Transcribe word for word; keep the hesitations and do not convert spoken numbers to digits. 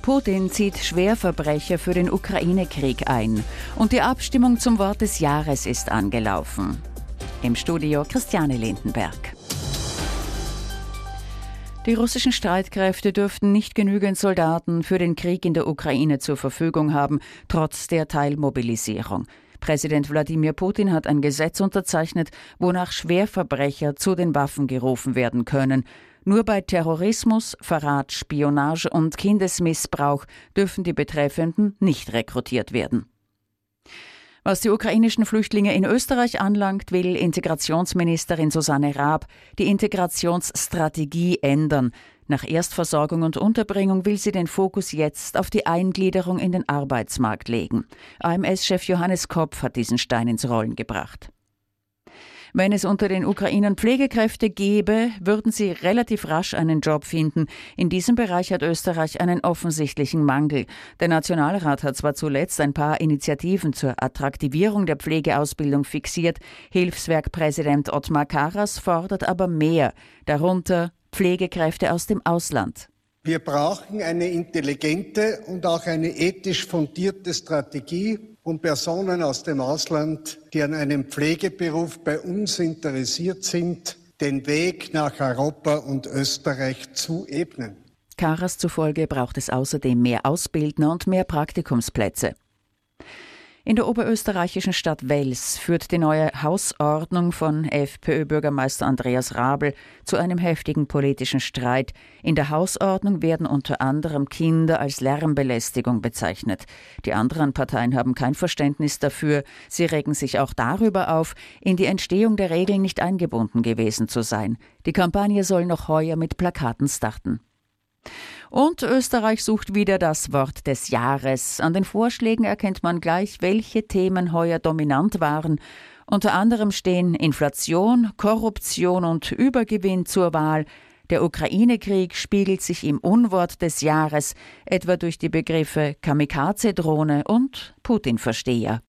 Putin zieht Schwerverbrecher für den Ukraine-Krieg ein und die Abstimmung zum Wort des Jahres ist angelaufen. Im Studio Christiane Lindenberg. Die russischen Streitkräfte dürften nicht genügend Soldaten für den Krieg in der Ukraine zur Verfügung haben, trotz der Teilmobilisierung. Präsident Wladimir Putin hat ein Gesetz unterzeichnet, wonach Schwerverbrecher zu den Waffen gerufen werden können. Nur bei Terrorismus, Verrat, Spionage und Kindesmissbrauch dürfen die Betreffenden nicht rekrutiert werden. Was die ukrainischen Flüchtlinge in Österreich anlangt, will Integrationsministerin Susanne Raab die Integrationsstrategie ändern. Nach Erstversorgung und Unterbringung will sie den Fokus jetzt auf die Eingliederung in den Arbeitsmarkt legen. A M S-Chef Johannes Kopf hat diesen Stein ins Rollen gebracht. Wenn es unter den Ukrainern Pflegekräfte gäbe, würden sie relativ rasch einen Job finden. In diesem Bereich hat Österreich einen offensichtlichen Mangel. Der Nationalrat hat zwar zuletzt ein paar Initiativen zur Attraktivierung der Pflegeausbildung fixiert, Hilfswerkpräsident Ottmar Karas fordert aber mehr, darunter Pflegekräfte aus dem Ausland. Wir brauchen eine intelligente und auch eine ethisch fundierte Strategie, um Personen aus dem Ausland, die an einem Pflegeberuf bei uns interessiert sind, den Weg nach Europa und Österreich zu ebnen. Karas zufolge braucht es außerdem mehr Ausbildner und mehr Praktikumsplätze. In der oberösterreichischen Stadt Wels führt die neue Hausordnung von FPÖ-Bürgermeister Andreas Rabl zu einem heftigen politischen Streit. In der Hausordnung werden unter anderem Kinder als Lärmbelästigung bezeichnet. Die anderen Parteien haben kein Verständnis dafür. Sie regen sich auch darüber auf, in die Entstehung der Regeln nicht eingebunden gewesen zu sein. Die Kampagne soll noch heuer mit Plakaten starten. Und Österreich sucht wieder das Wort des Jahres. An den Vorschlägen erkennt man gleich, welche Themen heuer dominant waren. Unter anderem stehen Inflation, Korruption und Übergewinn zur Wahl. Der Ukraine-Krieg spiegelt sich im Unwort des Jahres, etwa durch die Begriffe Kamikaze-Drohne und Putin-Versteher.